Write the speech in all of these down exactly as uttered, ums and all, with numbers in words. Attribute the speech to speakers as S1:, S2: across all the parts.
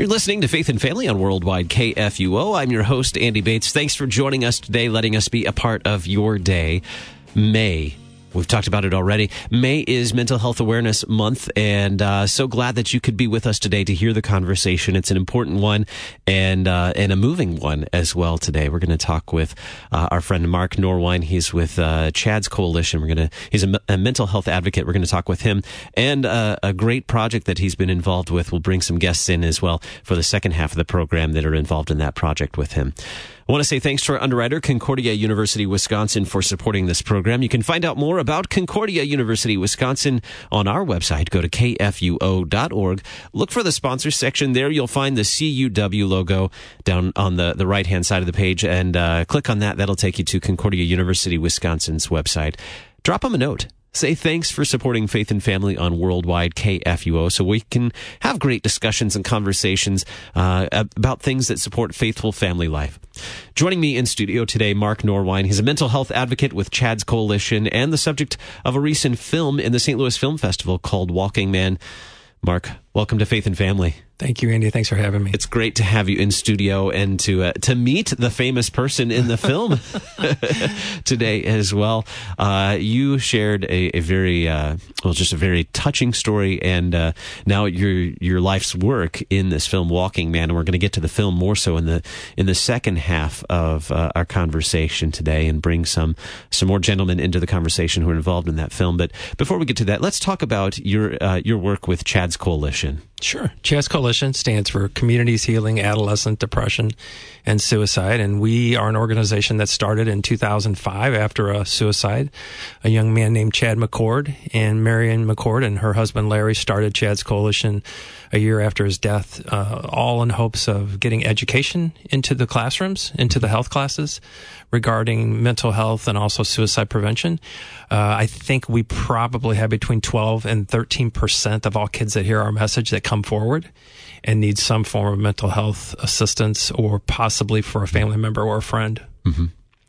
S1: You're listening to Faith and Family on Worldwide K F U O. I'm your host, Andy Bates. Thanks for joining us today, letting us be a part of your day. May. We've talked about it already. May is Mental Health Awareness Month, and uh, so glad that you could be with us today to hear the conversation. It's an important one and uh, and a moving one as well today. We're going to talk with uh, our friend Mark Norwine. He's with uh, CHADS Coalition. We're going to he's a, a mental health advocate. We're going to talk with him and uh, a great project that he's been involved with. We'll bring some guests in as well for the second half of the program that are involved in that project with him. I want to say thanks to our underwriter, Concordia University, Wisconsin, for supporting this program. You can find out more about Concordia University, Wisconsin on our website. Go to K F U O dot org. Look for the sponsors section. There you'll find the C U W logo down on the, the right-hand side of the page, and uh, click on that. That'll take you to Concordia University, Wisconsin's website. Drop them a note. Say thanks for supporting Faith and Family on Worldwide K F U O so we can have great discussions and conversations uh, about things that support faithful family life. Joining me in studio today, Mark Norwine. He's a mental health advocate with CHADS Coalition and the subject of a recent film in the Saint Louis Film Festival called Walking Man. Mark, welcome to Faith and Family.
S2: Thank you, Andy. Thanks for having me.
S1: It's great to have you in studio and to uh, to meet the famous person in the film today as well. Uh, you shared a, a very uh, well, just a very touching story, and uh, now your your life's work in this film, Walking Man. And we're going to get to the film more so in the in the second half of uh, our conversation today, and bring some some more gentlemen into the conversation who are involved in that film. But before we get to that, let's talk about your uh, your work with CHADS Coalition.
S2: Sure. CHADS Coalition stands for Communities Healing Adolescent Depression and Suicide, and we are an organization that started in two thousand five after a suicide. A young man named Chad McCord and Marion McCord and her husband Larry started CHADS Coalition a year after his death, uh, all in hopes of getting education into the classrooms, into the health classes regarding mental health and also suicide prevention. Uh, I think we probably have between twelve and thirteen percent of all kids that hear our message that come forward and need some form of mental health assistance, or possibly for a family member or a friend.
S1: Mm-hmm.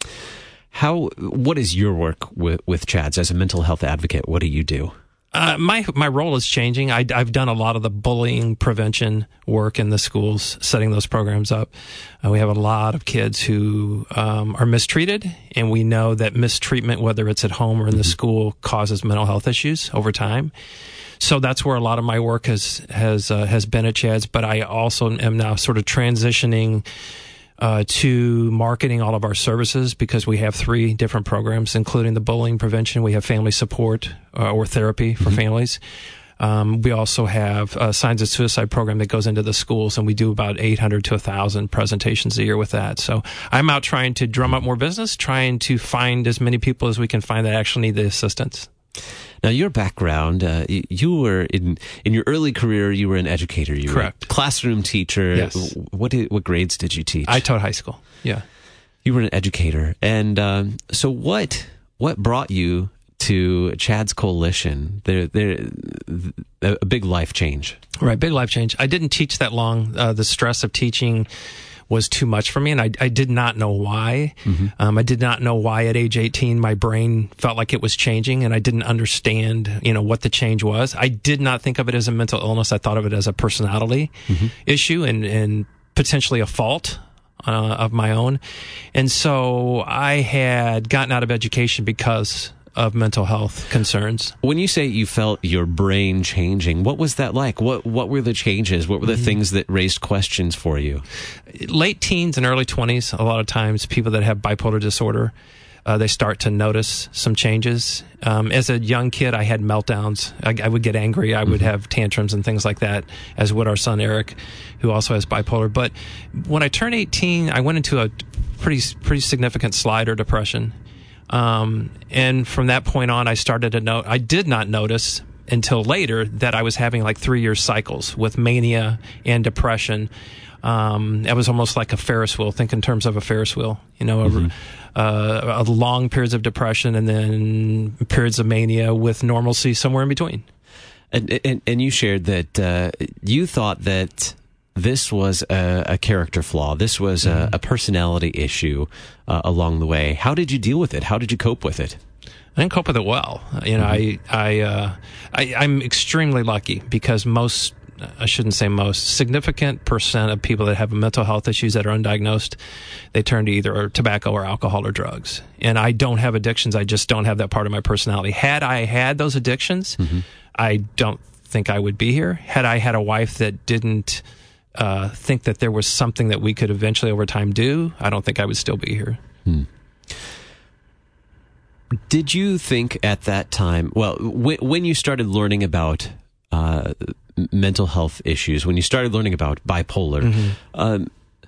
S1: How? What is your work with, with CHADS as a mental health advocate? What do you do?
S2: Uh, my my role is changing. I, I've done a lot of the bullying prevention work in the schools, setting those programs up. Uh, we have a lot of kids who um, are mistreated, and we know that mistreatment, whether it's at home or in the school, causes mental health issues over time. So that's where a lot of my work has has uh, has been at CHADS. But I also am now sort of transitioning Uh, to marketing all of our services, because we have three different programs, including the bullying prevention. We have family support uh, or therapy for mm-hmm. families. Um, we also have a Signs of Suicide program that goes into the schools, and we do about eight hundred to one thousand presentations a year with that. So I'm out trying to drum up more business, trying to find as many people as we can find that actually need the assistance.
S1: Now, your background, uh, you were in in your early career, you were an educator. You
S2: Correct.
S1: were a classroom teacher.
S2: Yes.
S1: What did, what grades did you teach?
S2: I taught high school. Yeah.
S1: You were an educator, and um, so what what brought you to CHADS Coalition? They're, they're a big life change.
S2: Right, big life change. I didn't teach that long. Uh, the stress of teaching was too much for me, and I, I did not know why. Mm-hmm. Um, I did not know why at age eighteen my brain felt like it was changing, and I didn't understand, you know, what the change was. I did not think of it as a mental illness. I thought of it as a personality mm-hmm. issue and, and potentially a fault uh, of my own. And so I had gotten out of education because of mental health concerns.
S1: When you say you felt your brain changing, what was that like? What what were the changes? What were the mm-hmm. things that raised questions for you?
S2: Late teens and early twenties, a lot of times people that have bipolar disorder, uh, they start to notice some changes. Um, as a young kid, I had meltdowns. I, I would get angry. I would mm-hmm. have tantrums and things like that, as would our son Eric, who also has bipolar. But when I turned eighteen, I went into a pretty pretty significant slide or depression. Um, and from that point on, I started to note, I did not notice until later that I was having like three year cycles with mania and depression. Um, it was almost like a Ferris wheel. Think in terms of a Ferris wheel, you know, mm-hmm. a, uh, a long periods of depression and then periods of mania with normalcy somewhere in between.
S1: And, and, and you shared that, uh, you thought that this was a, a character flaw. This was a, a personality issue uh, along the way. How did you deal with it? How did you cope with it?
S2: I didn't cope with it well. You know, mm-hmm. I, I, uh, I, I'm extremely lucky because most I shouldn't say most, significant percent of people that have mental health issues that are undiagnosed, they turn to either tobacco or alcohol or drugs. And I don't have addictions. I just don't have that part of my personality. Had I had those addictions, mm-hmm. I don't think I would be here. Had I had a wife that didn't uh, think that there was something that we could eventually over time do, I don't think I would still be here.
S1: Hmm. Did you think at that time, well, when, when you started learning about uh, mental health issues, when you started learning about bipolar, mm-hmm. um,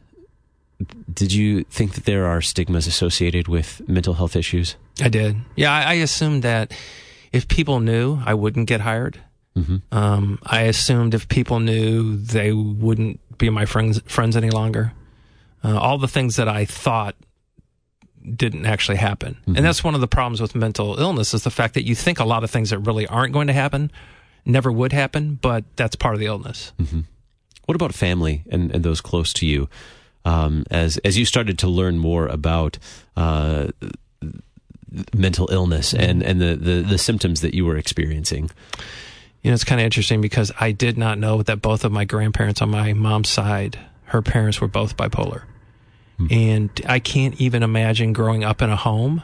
S1: did you think that there are stigmas associated with mental health issues?
S2: I did. Yeah, I, I assumed that if people knew, I wouldn't get hired. Mm-hmm. Um, I assumed if people knew, they wouldn't be my friends friends any longer. Uh, all the things that I thought didn't actually happen. Mm-hmm. And that's one of the problems with mental illness, is the fact that you think a lot of things that really aren't going to happen never would happen, but that's part of the illness.
S1: Mm-hmm. What about family and, and those close to you? Um, as as you started to learn more about uh, mental illness mm-hmm. and, and the, the, the symptoms that you were experiencing?
S2: You know, it's kind of interesting because I did not know that both of my grandparents on my mom's side, her parents were both bipolar. And I can't even imagine growing up in a home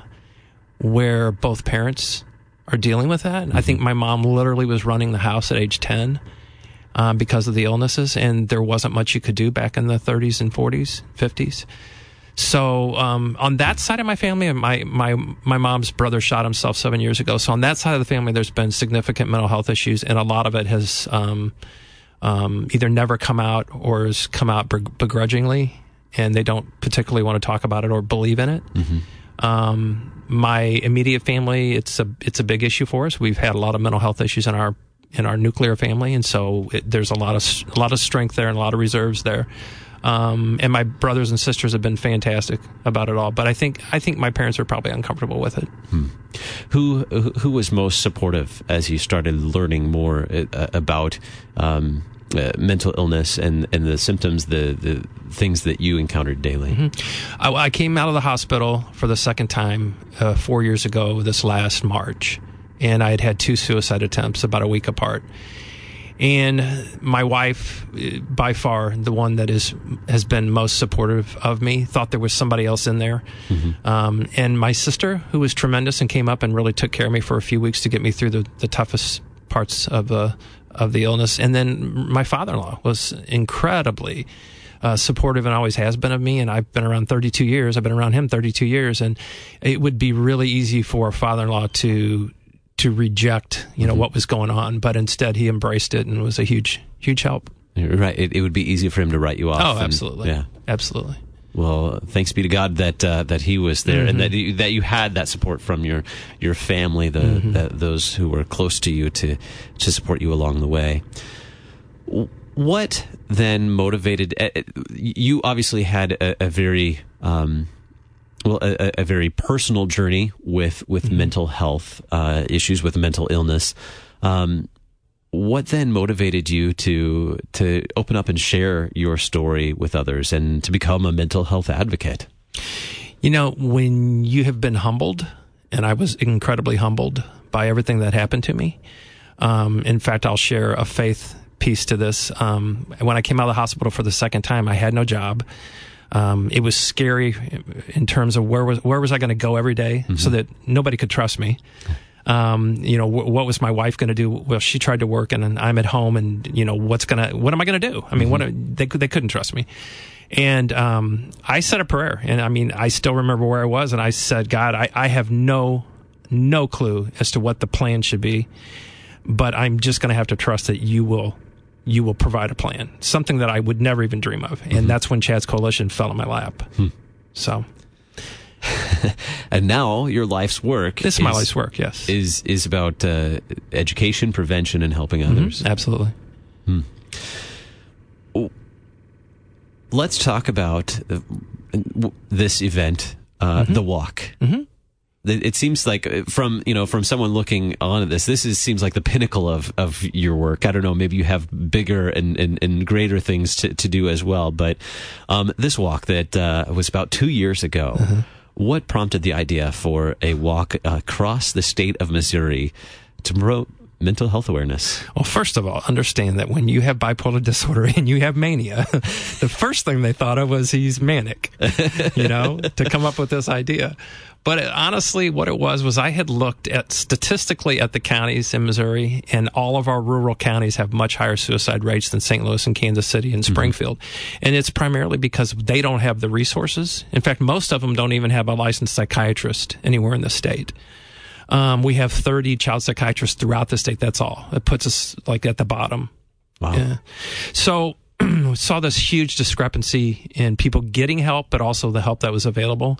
S2: where both parents are dealing with that. Mm-hmm. I think my mom literally was running the house at age ten um, because of the illnesses, and there wasn't much you could do back in the thirties and forties, fifties. So um, on that side of my family, my, my, my mom's brother shot himself seven years ago. So on that side of the family, there's been significant mental health issues, and a lot of it has um, um, either never come out or has come out begrudgingly, and they don't particularly want to talk about it or believe in it. Mm-hmm. Um, my immediate family, it's a it's a big issue for us. We've had a lot of mental health issues in our in our nuclear family, and so it, there's a lot of a lot of strength there and a lot of reserves there. Um, and my brothers and sisters have been fantastic about it all. But I think I think my parents are probably uncomfortable with it.
S1: Hmm. Who who was most supportive as you started learning more uh, about Um, Uh, mental illness and, and the symptoms, the, the things that you encountered daily?
S2: Mm-hmm. I, I came out of the hospital for the second time uh, four years ago this last March, and I had had two suicide attempts about a week apart. And my wife, by far the one that is has been most supportive of me, thought there was somebody else in there. Mm-hmm. Um, and my sister, who was tremendous and came up and really took care of me for a few weeks to get me through the, the toughest parts of uh, of the illness. And then my father-in-law was incredibly uh, supportive and always has been of me. And I've been around thirty-two years. I've been around him thirty-two years. And it would be really easy for a father-in-law to to reject, you know, mm-hmm. what was going on. But instead, he embraced it and was a huge, huge help.
S1: Right. It, it would be easy for him to write you off.
S2: Oh,
S1: and,
S2: absolutely.
S1: Yeah.
S2: Absolutely.
S1: Well, thanks be to God that uh, that he was there, mm-hmm. and that you, that you had that support from your your family, the, mm-hmm. the those who were close to you to to support you along the way. What then motivated uh, you? Obviously, had a, a very um, well a, a very personal journey with with mm-hmm. mental health uh, issues, with mental illness. Um, What then motivated you to to open up and share your story with others and to become a mental health advocate?
S2: You know, when you have been humbled, and I was incredibly humbled by everything that happened to me. Um, in fact, I'll share a faith piece to this. Um, when I came out of the hospital for the second time, I had no job. Um, it was scary in terms of where was where was I going to go every day, mm-hmm. so that nobody could trust me. Um, you know, w- what was my wife going to do? Well, she tried to work, and, and I'm at home, and you know, what's gonna, what am I going to do? I mean, mm-hmm. what they they couldn't trust me, and um, I said a prayer, and I mean, I still remember where I was, and I said, God, I, I have no no clue as to what the plan should be, but I'm just going to have to trust that you will you will provide a plan, something that I would never even dream of, and mm-hmm. that's when Chad's Coalition fell in my lap. Hmm. So.
S1: And now your life's work.
S2: This is, is my life's work, yes.
S1: Is is about uh, education, prevention, and helping others.
S2: Mm-hmm. Absolutely.
S1: Hmm. Let's talk about uh, this event, uh, mm-hmm. the walk. Mm-hmm. It seems like from you know from someone looking on at this, this is seems like the pinnacle of, of your work. I don't know, maybe you have bigger and, and, and greater things to, to do as well. But um, this walk that uh, was about two years ago. Mm-hmm. What prompted the idea for a walk across the state of Missouri to promote mental health awareness?
S2: Well, first of all, understand that when you have bipolar disorder and you have mania, the first thing they thought of was he's manic, you know, to come up with this idea. But it, honestly, what it was was I had looked at statistically at the counties in Missouri, and all of our rural counties have much higher suicide rates than Saint Louis and Kansas City and Springfield. Mm-hmm. And it's primarily because they don't have the resources. In fact, most of them don't even have a licensed psychiatrist anywhere in the state. Um, we have thirty child psychiatrists throughout the state. That's all. It puts us like at the bottom.
S1: Wow.
S2: Yeah. So saw this huge discrepancy in people getting help, but also the help that was available.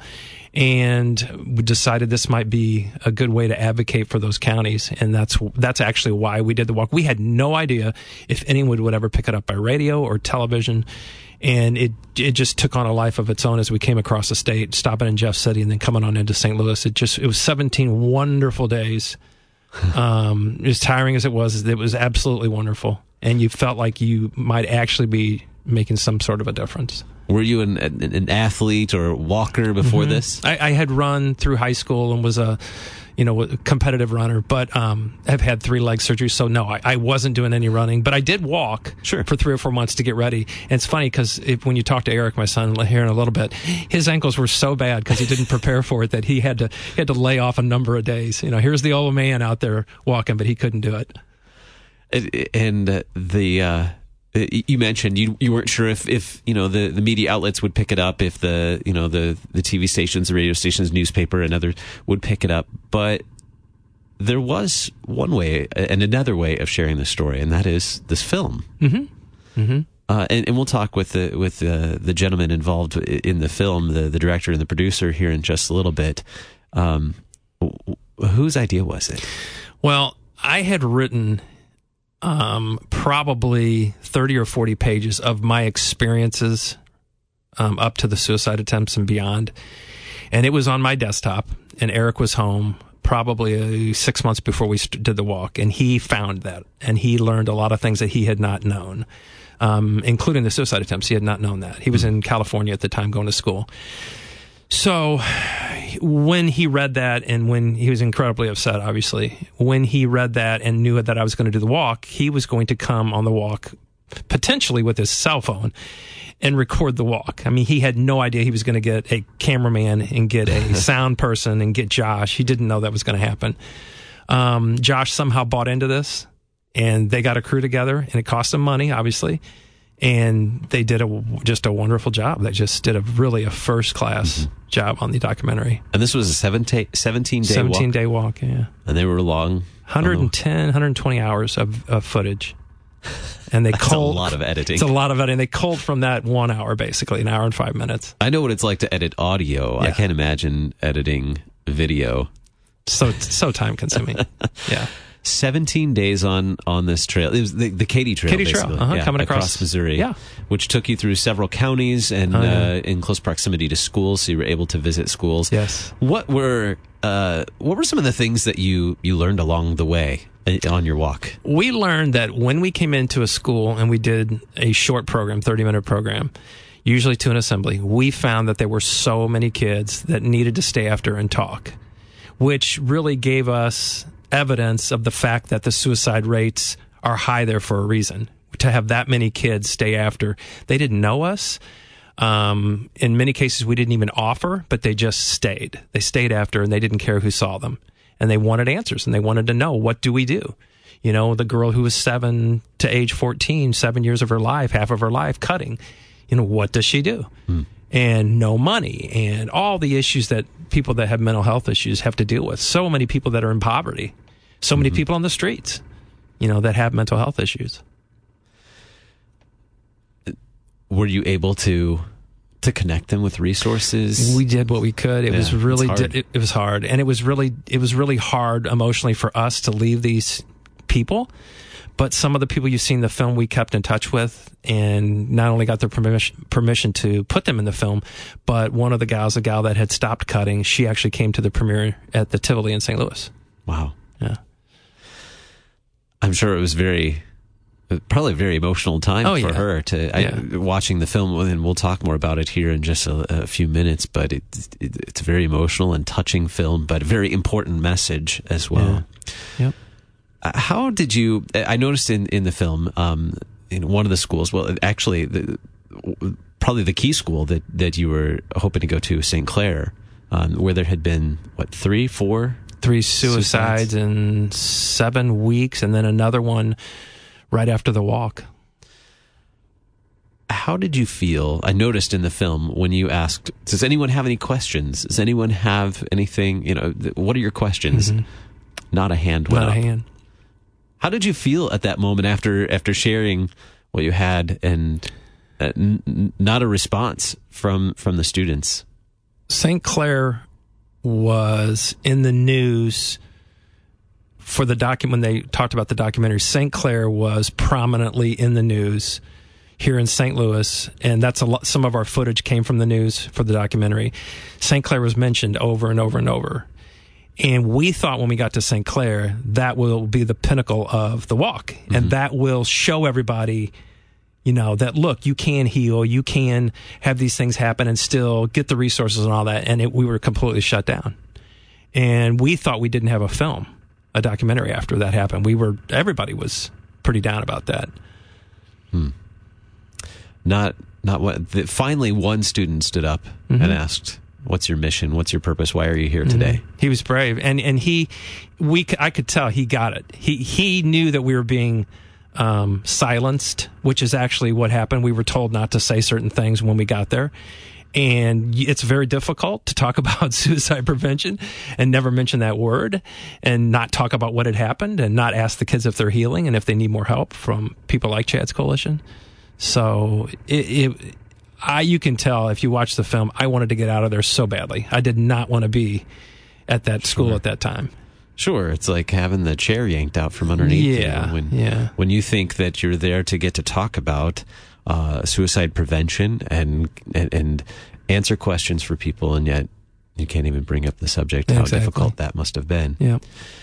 S2: And we decided this might be a good way to advocate for those counties. And that's that's actually why we did the walk. We had no idea if anyone would ever pick it up by radio or television. And it it just took on a life of its own as we came across the state, stopping in Jeff City and then coming on into Saint Louis. It just it was seventeen wonderful days. Um, as tiring as it was, it was absolutely wonderful. And you felt like you might actually be making some sort of a difference.
S1: Were you an, an, an athlete or a walker before mm-hmm. this?
S2: I, I had run through high school and was a, you know, a competitive runner, but um, I've had three leg surgery, so no, I, I wasn't doing any running. But I did walk
S1: sure.
S2: for three or four months to get ready. And it's funny because when you talk to Eric, my son, here in a little bit, his ankles were so bad because he didn't prepare for it that he had to he had to lay off a number of days. You know, here's the old man out there walking, but he couldn't do it.
S1: And uh, the uh, you mentioned you you weren't sure if, if you know the, the media outlets would pick it up, if the you know the, the T V stations, the radio stations, newspaper, and others would pick it up. But there was one way and another way of sharing the story, and that is this film.
S2: Mm-hmm. Mm-hmm.
S1: Uh, and, and we'll talk with the with uh, the gentleman involved in the film, the the director and the producer, here in just a little bit. Um, whose idea was it?
S2: Well, I had written. Um, probably thirty or forty pages of my experiences um, up to the suicide attempts and beyond. And it was on my desktop, and Eric was home probably uh, six months before we st- did the walk, and he found that, and he learned a lot of things that he had not known, um, including the suicide attempts. He had not known that. He was in California at the time going to school. So when he read that, and when he was incredibly upset, obviously, when he read that and knew that I was going to do the walk, he was going to come on the walk potentially with his cell phone and record the walk. I mean, he had no idea he was going to get a cameraman and get a sound person and get Josh. He didn't know that was going to happen. Um, Josh somehow bought into this, and they got a crew together, and it cost them money, obviously. And they did a, just a wonderful job. They just did a really a first class mm-hmm. job on the documentary.
S1: And this was a seventeen, seventeen day
S2: seventeen
S1: walk?
S2: day walk, yeah.
S1: And they were long?
S2: one hundred ten, one hundred twenty hours of, of footage. And they
S1: That's
S2: culled,
S1: a lot of editing.
S2: It's a lot of editing. They culled from that one hour, basically, an hour and five minutes.
S1: I know what it's like to edit audio. Yeah. I can't imagine editing video.
S2: So so time consuming. Yeah.
S1: seventeen days on, on this trail. It was the, the Katy Trail,
S2: Katy
S1: basically.
S2: Trail, uh-huh,
S1: yeah,
S2: coming
S1: across,
S2: across
S1: Missouri,
S2: yeah.
S1: which took you through several counties and
S2: oh, yeah.
S1: uh, in close proximity to schools, so you were able to visit schools.
S2: Yes.
S1: What were uh, what were some of the things that you, you learned along the way on your walk?
S2: We learned that when we came into a school and we did a short program, thirty-minute program, usually to an assembly, we found that there were so many kids that needed to stay after and talk, which really gave us evidence of the fact that the suicide rates are high there for a reason. To have that many kids stay after, they didn't know us. Um, in many cases, we didn't even offer, but they just stayed. They stayed after, and they didn't care who saw them. And they wanted answers, and they wanted to know, what do we do? You know, the girl who was seven to age fourteen, seven years of her life, half of her life, cutting. You know, what does she do? Hmm. And no money, and all the issues that people that have mental health issues have to deal with. So many people that are in poverty. So many mm-hmm. people on the streets, you know, that have mental health issues.
S1: Were you able to to connect them with resources?
S2: We did what we could. It yeah, was really
S1: hard.
S2: Di- it, it was hard, and it was really it was really hard emotionally for us to leave these people. But some of the people you've seen in the film, we kept in touch with, and not only got their permission permission to put them in the film, but one of the gals, a gal that had stopped cutting, she actually came to the premiere at the Tivoli in Saint Louis.
S1: Wow.
S2: Yeah.
S1: I'm sure it was very, probably a very emotional time
S2: oh,
S1: for
S2: yeah.
S1: her to
S2: yeah.
S1: I, watching the film, and we'll talk more about it here in just a, a few minutes. But it, it, it's a very emotional and touching film, but a very important message as well.
S2: Yeah. Yep.
S1: How did you? I noticed in in the film, um, in one of the schools. Well, actually, the, probably the key school that that you were hoping to go to, Saint Clair, um, where there had been what three, four,
S2: three suicides, suicides in seven weeks, and then another one right after the walk.
S1: How did you feel? I noticed in the film when you asked, does anyone have any questions? Does anyone have anything, you know, what are your questions? Mm-hmm. Not a hand went
S2: Not
S1: up.
S2: a hand.
S1: How did you feel at that moment after after sharing what you had and uh, n- not a response from, from the students?
S2: Saint Clair was in the news for the docu- when they talked about the documentary. Saint Clair was prominently in the news here in Saint Louis, and that's a lot. Some of our footage came from the news for the documentary. Saint Clair was mentioned over and over and over, and we thought when we got to Saint Clair that will be the pinnacle of the walk, mm-hmm. and that will show everybody, you know, that look, you can heal, you can have these things happen, and still get the resources and all that. And it, we were completely shut down, and we thought we didn't have a film, a documentary after that happened. We were everybody was pretty down about that.
S1: Hmm. Not, not what. The, finally, one student stood up mm-hmm. and asked, "What's your mission? What's your purpose? Why are you here today?"
S2: Mm-hmm. He was brave, and and he, we, I could tell he got it. He he knew that we were being um, silenced, which is actually what happened. We were told not to say certain things when we got there, and it's very difficult to talk about suicide prevention and never mention that word, and not talk about what had happened, and not ask the kids if they're healing and if they need more help from people like Chad's Coalition. So it, it, I, you can tell if you watch the film, I wanted to get out of there so badly. I did not want to be at that school
S1: Sure.
S2: at that time.
S1: Sure, it's like having the chair yanked out from underneath.
S2: Yeah,
S1: you. When,
S2: yeah.
S1: When you think that you're there to get to talk about uh, suicide prevention and, and and answer questions for people, and yet you can't even bring up the subject. How
S2: Exactly.
S1: difficult that must have been.
S2: Yeah.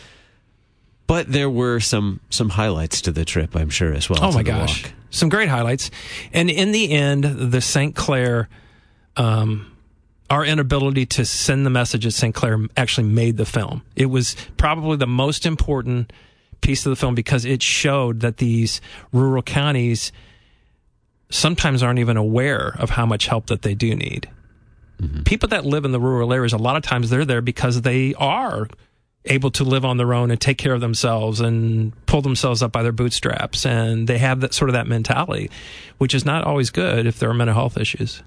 S1: But there were some some highlights to the trip, I'm sure, as well.
S2: Oh
S1: to
S2: my
S1: the
S2: gosh.
S1: walk.
S2: Some great highlights. And in the end, the Saint Clair, um, our inability to send the message at Saint Clair actually made the film. It was probably the most important piece of the film because it showed that these rural counties sometimes aren't even aware of how much help that they do need. Mm-hmm. People that live in the rural areas, a lot of times they're there because they are able to live on their own and take care of themselves and pull themselves up by their bootstraps. And they have that sort of that mentality, which is not always good if there are mental health issues.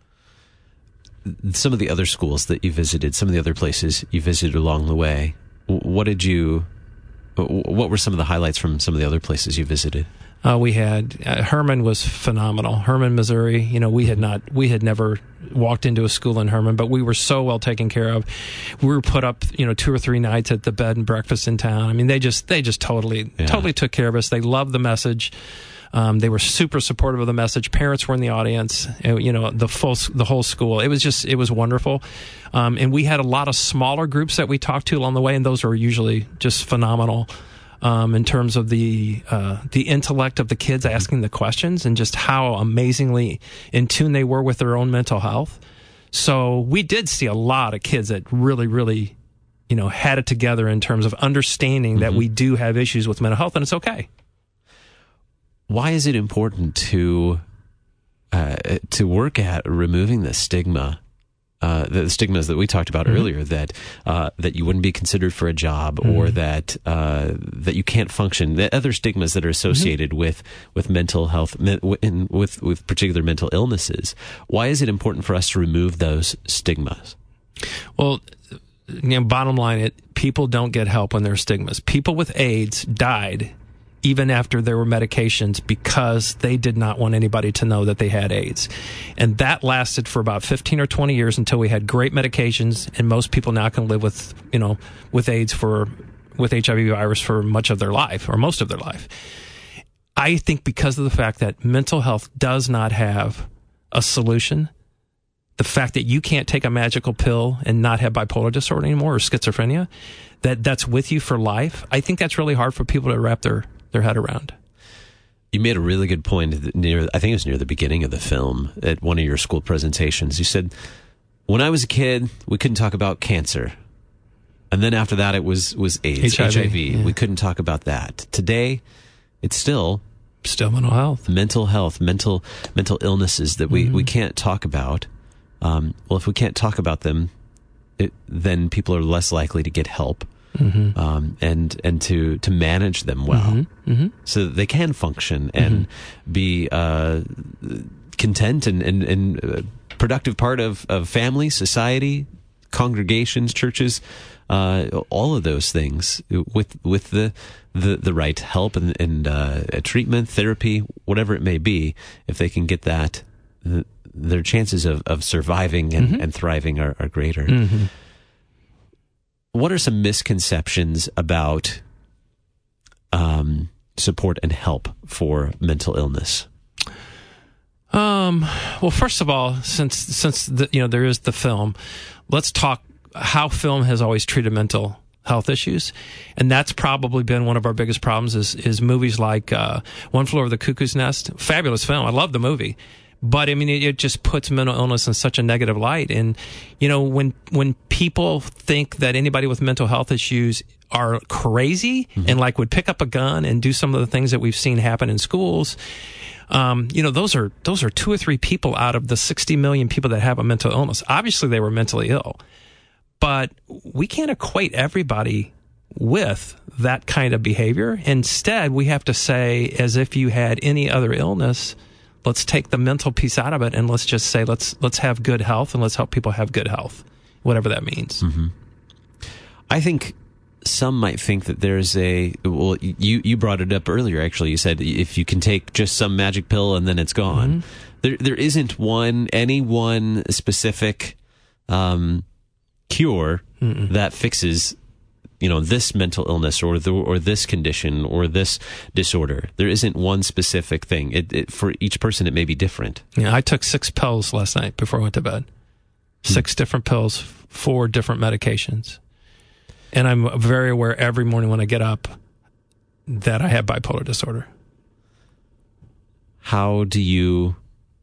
S1: Some of the other schools that you visited, some of the other places you visited along the way, what did you, what were some of the highlights from some of the other places you visited?
S2: Uh, we had uh, Herman was phenomenal. Herman, Missouri. You know, we had not, we had never walked into a school in Herman, but we were so well taken care of. We were put up, you know, two or three nights at the bed and breakfast in town. I mean, they just, they just totally, yeah. totally took care of us. They loved the message. Um, they were super supportive of the message. Parents were in the audience. You know, the full, the whole school. It was just, it was wonderful. Um, and we had a lot of smaller groups that we talked to along the way, and those were usually just phenomenal. Um, in terms of the uh, the intellect of the kids asking the questions and just how amazingly in tune they were with their own mental health. So we did see a lot of kids that really, really, you know, had it together in terms of understanding mm-hmm. that we do have issues with mental health, and it's okay.
S1: Why is it important to uh, to work at removing the stigma? Uh, the stigmas that we talked about mm-hmm. earlier, that uh, that you wouldn't be considered for a job, mm-hmm. or that uh, that you can't function. The other stigmas that are associated mm-hmm. with with mental health, in, with with particular mental illnesses. Why is it important for us to remove those stigmas?
S2: Well, you know, bottom line, it people don't get help when there are stigmas. People with AIDS died even after there were medications because they did not want anybody to know that they had AIDS. And that lasted for about fifteen or twenty years until we had great medications, and most people now can live with, you know, with AIDS for, with H I V virus for much of their life, or most of their life. I think because of the fact that mental health does not have a solution, the fact that you can't take a magical pill and not have bipolar disorder anymore or schizophrenia, that that's with you for life, I think that's really hard for people to wrap their their head around.
S1: You made a really good point near, I think it was near the beginning of the film at one of your school presentations. You said, when I was a kid, we couldn't talk about cancer. And then after that, it was, was AIDS,
S2: H I V.
S1: H I V.
S2: Yeah.
S1: We couldn't talk about that. Today, it's still
S2: Still mental health.
S1: mental health, mental mental illnesses that we,
S2: Mm-hmm.
S1: we can't talk about. Um, well, if we can't talk about them, it, then people are less likely to get help. Mm-hmm. Um, and and to, to manage them well,
S2: Mm-hmm. Mm-hmm.
S1: so that they can function and mm-hmm. be uh, content and and, and uh, productive part of, of family, society, congregations, churches, uh, all of those things with with the the, the right help and, and uh, treatment, therapy, whatever it may be. If they can get that, the, their chances of, of surviving and, mm-hmm. and thriving are, are greater. Mm-hmm. What are some misconceptions about um, support and help for mental illness?
S2: Um, well, first of all, since since the, you know there is the film, let's talk how film has always treated mental health issues, and that's probably been one of our biggest problems. Is is movies like uh, One Flew Over the Cuckoo's Nest? Fabulous film. I love the movie. But I mean, it, it just puts mental illness in such a negative light. And, you know, when when people think that anybody with mental health issues are crazy mm-hmm. and like would pick up a gun and do some of the things that we've seen happen in schools, um, you know, those are those are two or three people out of the sixty million people that have a mental illness. Obviously, they were mentally ill, but we can't equate everybody with that kind of behavior. Instead, we have to say, as if you had any other illness, let's take the mental piece out of it and let's just say let's let's have good health and let's help people have good health, whatever that means.
S1: Mm-hmm. I think some might think that there's a well, you you brought it up earlier. Actually, you said if you can take just some magic pill and then it's gone. Mm-hmm. There there isn't one any one specific um, cure Mm-mm. that fixes, you know, this mental illness or the, or this condition or this disorder. There isn't one specific thing. It, it, for each person, it may be different.
S2: Yeah, I took six pills last night before I went to bed. Six hmm. different pills, four different medications. And I'm very aware every morning when I get up that I have bipolar disorder.
S1: How do you,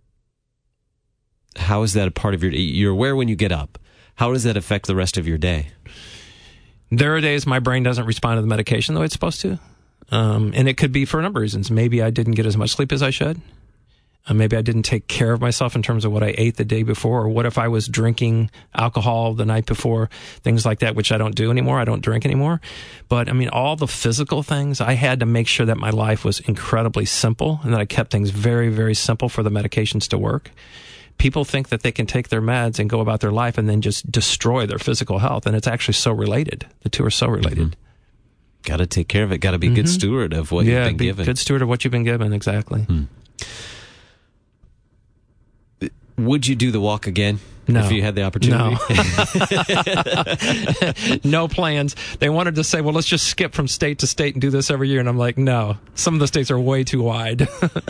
S1: how is that a part of your, you're aware when you get up. How does that affect the rest of your day?
S2: There are days my brain doesn't respond to the medication the way it's supposed to. Um, and it could be for a number of reasons. Maybe I didn't get as much sleep as I should. Uh, maybe I didn't take care of myself in terms of what I ate the day before. Or what if I was drinking alcohol the night before, things like that, which I don't do anymore. I don't drink anymore. But, I mean, all the physical things, I had to make sure that my life was incredibly simple and that I kept things very, very simple for the medications to work. People think that they can take their meds and go about their life and then just destroy their physical health. And it's actually so related. The two are so related.
S1: Mm-hmm. Got to take care of it. Got to be a mm-hmm. good steward of what
S2: yeah,
S1: you've been
S2: be
S1: given.
S2: Good steward of what you've been given, exactly.
S1: Hmm. Would you do the walk again?
S2: No.
S1: If you had the opportunity?
S2: No. No plans. They wanted to say, well, let's just skip from state to state and do this every year. And I'm like, no. Some of the states are way too wide.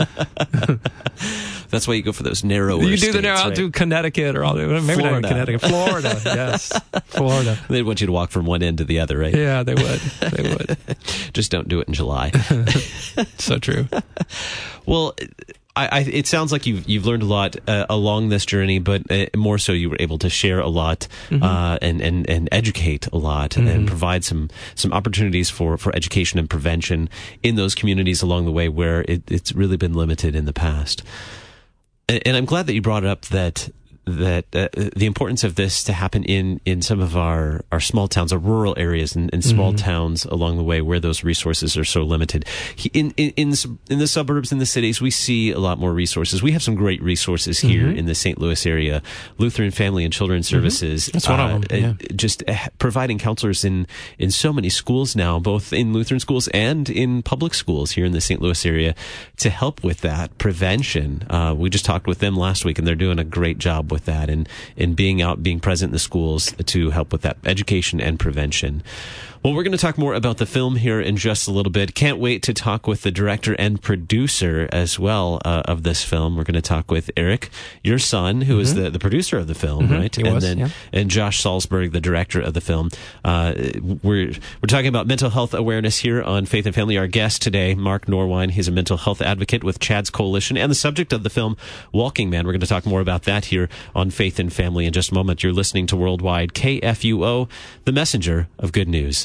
S1: That's why you go for those narrower
S2: You do
S1: states,
S2: the narrow.
S1: right?
S2: I'll do Connecticut or I'll do, maybe
S1: Florida.
S2: not Connecticut. Florida, yes. Florida.
S1: They'd want you to walk from one end to the other, right?
S2: Yeah, they would. They would.
S1: Just don't do it in July.
S2: So true.
S1: Well, I, I, it sounds like you've you've learned a lot uh, along this journey, but uh, more so you were able to share a lot mm-hmm. uh, and, and and educate a lot mm-hmm. and provide some some opportunities for, for education and prevention in those communities along the way where it, it's really been limited in the past. And, and I'm glad that you brought up that that uh, the importance of this to happen in, in some of our, our small towns, our rural areas, and, and small mm-hmm. towns along the way where those resources are so limited. In, in in in the suburbs, in the cities, we see a lot more resources. We have some great resources here mm-hmm. in the Saint Louis area. Lutheran Family and Children's Services.
S2: Mm-hmm. That's one
S1: uh,
S2: of them. Yeah.
S1: Just uh, providing counselors in, in so many schools now, both in Lutheran schools and in public schools here in the Saint Louis area to help with that prevention. Uh, we just talked with them last week, and they're doing a great job with that and, and being out, being present in the schools to help with that education and prevention. Well, we're going to talk more about the film here in just a little bit. Can't wait to talk with the director and producer as well uh, of this film. We're going to talk with Eric, your son, who mm-hmm. is the, the producer of the film, mm-hmm. right?
S2: He
S1: and
S2: was,
S1: then
S2: yeah.
S1: and Josh Salzberg, the director of the film. Uh, we're we're talking about mental health awareness here on Faith and Family. Our guest today, Mark Norwine, he's a mental health advocate with Chad's Coalition, and the subject of the film, Walking Man. We're going to talk more about that here on Faith and Family in just a moment. You're listening to Worldwide K F U O, the messenger of good news.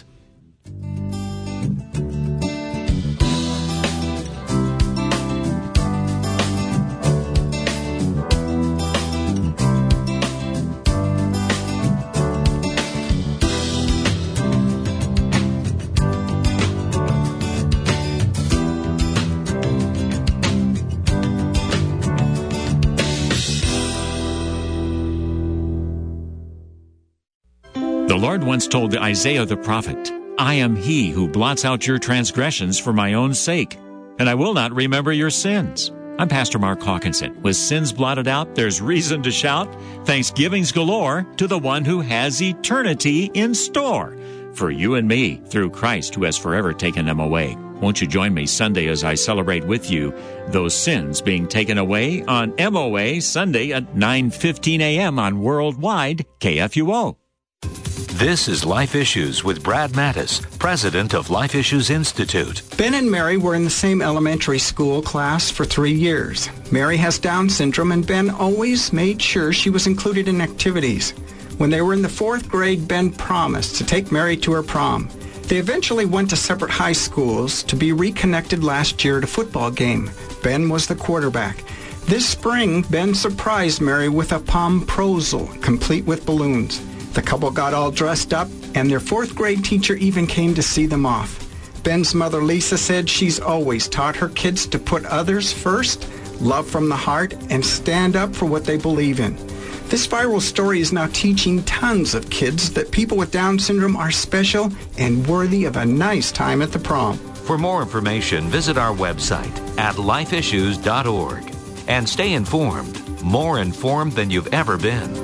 S3: The Lord once told Isaiah the prophet, I am he who blots out your transgressions for my own sake, and I will not remember your sins. I'm Pastor Mark Hawkinson. With sins blotted out, there's reason to shout, thanksgivings galore to the one who has eternity in store for you and me through Christ who has forever taken them away. Won't you join me Sunday as I celebrate with you those sins being taken away on M O A Sunday at nine fifteen a.m. on Worldwide K F U O.
S4: This is Life Issues with Brad Mattis, president of Life Issues Institute.
S5: Ben and Mary were in the same elementary school class for three years. Mary has Down syndrome, and Ben always made sure she was included in activities. When they were in the fourth grade, Ben promised to take Mary to her prom. They eventually went to separate high schools to be reconnected last year at a football game. Ben was the quarterback. This spring, Ben surprised Mary with a pomposal, complete with balloons. The couple got all dressed up, and their fourth grade teacher even came to see them off. Ben's mother, Lisa, said she's always taught her kids to put others first, love from the heart, and stand up for what they believe in. This viral story is now teaching tons of kids that people with Down syndrome are special and worthy of a nice time at the prom.
S4: For more information, visit our website at life issues dot org. And stay informed, more informed than you've ever been.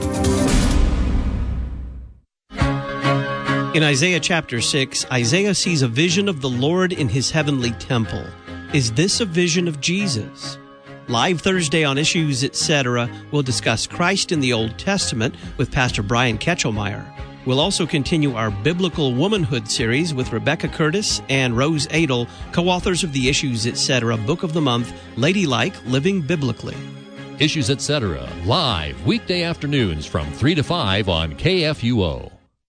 S6: In Isaiah chapter six, Isaiah sees a vision of the Lord in his heavenly temple. Is this a vision of Jesus? Live Thursday on Issues, et cetera, we'll discuss Christ in the Old Testament with Pastor Brian Ketchelmeyer. We'll also continue our Biblical Womanhood series with Rebecca Curtis and Rose Adel, co-authors of the Issues, et cetera Book of the Month, Ladylike, Living Biblically.
S7: Issues, et cetera, live weekday afternoons from three to five on K F U O.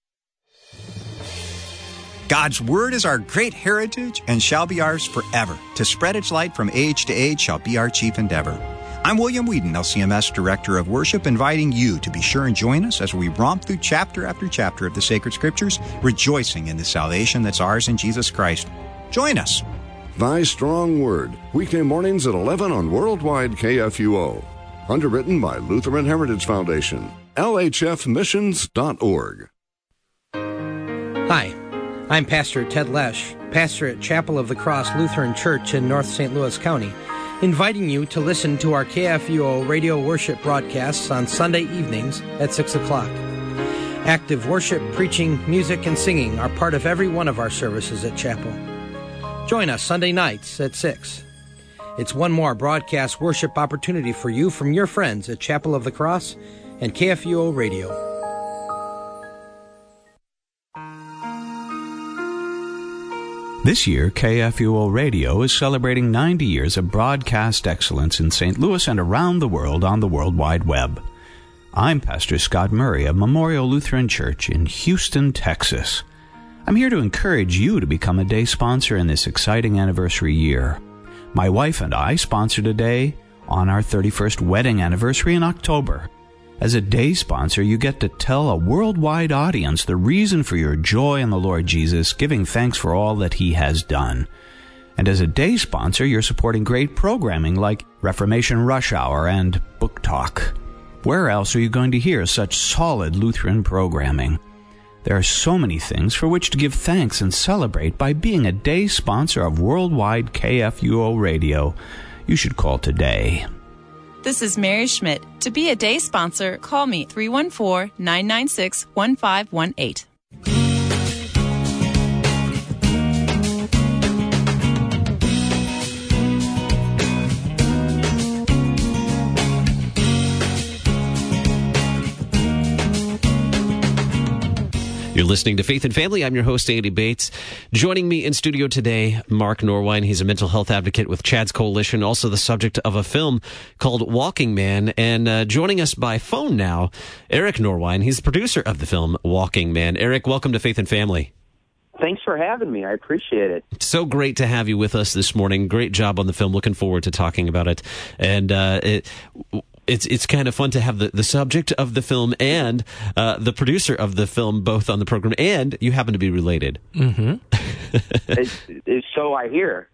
S8: God's Word is our great heritage and shall be ours forever. To spread its light from age to age shall be our chief endeavor. I'm William Whedon, L C M S Director of Worship, inviting you to be sure and join us as we romp through chapter after chapter of the Sacred Scriptures, rejoicing in the salvation that's ours in Jesus Christ. Join us.
S9: Thy Strong Word, weekday mornings at eleven on Worldwide K F U O. Underwritten by Lutheran Heritage Foundation, L H F missions dot org.
S10: Hi. I'm Pastor Ted Lesh, pastor at Chapel of the Cross Lutheran Church in North Saint Louis County, inviting you to listen to our K F U O radio worship broadcasts on Sunday evenings at six o'clock. Active worship, preaching, music, and singing are part of every one of our services at Chapel. Join us Sunday nights at six. It's one more broadcast worship opportunity for you from your friends at Chapel of the Cross and K F U O Radio.
S11: This year, K F U O Radio is celebrating ninety years of broadcast excellence in Saint Louis and around the world on the World Wide Web. I'm Pastor Scott Murray of Memorial Lutheran Church in Houston, Texas. I'm here to encourage you to become a day sponsor in this exciting anniversary year. My wife and I sponsored a day on our thirty-first wedding anniversary in October. As a day sponsor, you get to tell a worldwide audience the reason for your joy in the Lord Jesus, giving thanks for all that He has done. And as a day sponsor, you're supporting great programming like Reformation Rush Hour and Book Talk. Where else are you going to hear such solid Lutheran programming? There are so many things for which to give thanks and celebrate by being a day sponsor of Worldwide K F U O Radio. You should call today.
S12: This is Mary Schmidt. To be a day sponsor, call me three one four, nine nine six, one five one eight.
S1: You're listening to Faith and Family. I'm your host, Andy Bates. Joining me in studio today, Mark Norwine. He's a mental health advocate with Chad's Coalition, also the subject of a film called Walking Man. And uh, joining us by phone now, Eric Norwine. He's the producer of the film Walking Man. Eric, welcome to Faith and Family.
S13: Thanks for having me. I appreciate it.
S1: So great to have you with us this morning. Great job on the film. Looking forward to talking about it. And uh, it, it's it's kind of fun to have the, the subject of the film and uh, the producer of the film both on the program, and you happen to be related.
S2: Mm-hmm.
S13: it's, it's so I hear.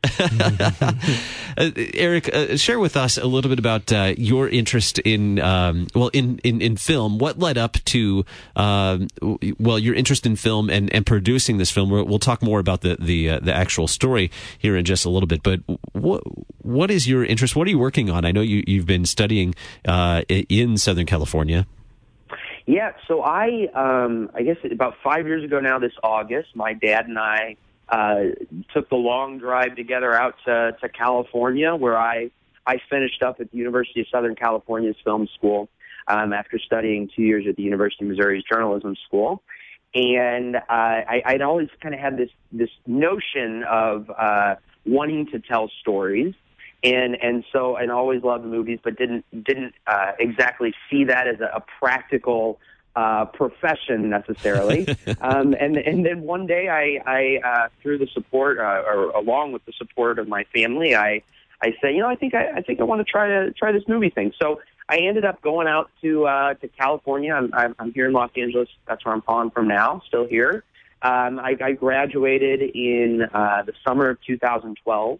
S1: uh, Eric, uh, share with us a little bit about uh, your interest in um, well in, in, in film. What led up to um, well your interest in film and, and producing this film? We'll, we'll talk more about the the uh, the actual story here in just a little bit. But what what is your interest? What are you working on? I know you you've been studying uh, in Southern California.
S13: Yeah, so I um, I guess about five years ago now, this August, my dad and I Uh, took the long drive together out to, to California, where I I finished up at the University of Southern California's film school um, after studying two years at the University of Missouri's journalism school. And uh, I, I'd always kind of had this this notion of uh, wanting to tell stories, and and so and always loved movies, but didn't didn't uh, exactly see that as a, a practical Uh, profession necessarily, um, and and then one day I, I uh, through the support uh, or along with the support of my family, I I said, you know, I think I, I think I want to try to try this movie thing. So I ended up going out to uh, to California. I'm, I'm I'm here in Los Angeles. That's where I'm calling from now. Still here. Um, I, I graduated in uh, the summer of two thousand twelve.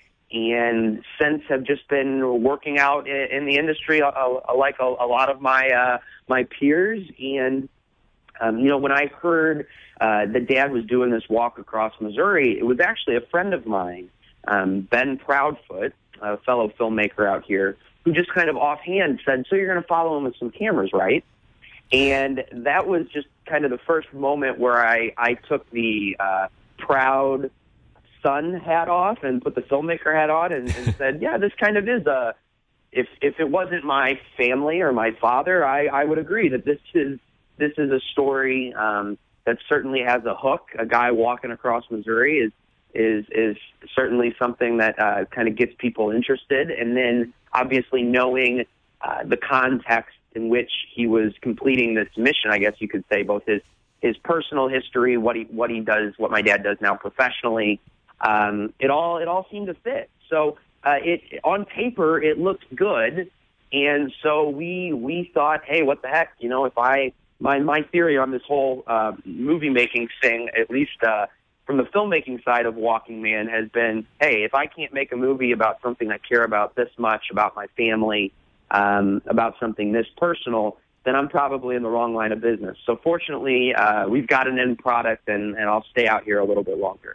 S13: And since have just been working out in, in the industry uh, uh, like a, a lot of my uh, my peers. And um, you know, when I heard uh, that Dad was doing this walk across Missouri, it was actually a friend of mine, um, Ben Proudfoot, a fellow filmmaker out here, who just kind of offhand said, "So you're going to follow him with some cameras, right?" And that was just kind of the first moment where I I took the uh, proud son hat off and put the filmmaker hat on and, and said, yeah, this kind of is a, if if it wasn't my family or my father, I, I would agree that this is this is a story um, that certainly has a hook. A guy walking across Missouri is is is certainly something that uh, kind of gets people interested. And then obviously knowing uh, the context in which he was completing this mission, I guess you could say, both his his personal history, what he what he does, what my dad does now professionally. Um, it all it all seemed to fit. So uh, it on paper it looked good, and so we we thought, hey, what the heck? You know, if I my my theory on this whole uh, movie making thing, at least uh, from the filmmaking side of Walking Man, has been, hey, if I can't make a movie about something I care about this much, about my family, um, about something this personal, then I'm probably in the wrong line of business. So fortunately, uh, we've got an end product, and, and I'll stay out here a little bit longer.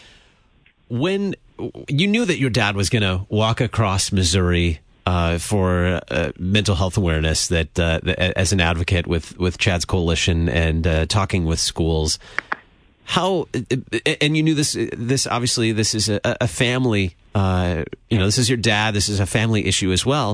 S1: When you knew that your dad was going to walk across Missouri uh, for uh, mental health awareness, that uh, as an advocate with, with Chad's Coalition and uh, talking with schools, how and you knew this this obviously this is a, a family uh, you know this is your dad, this is a family issue as well.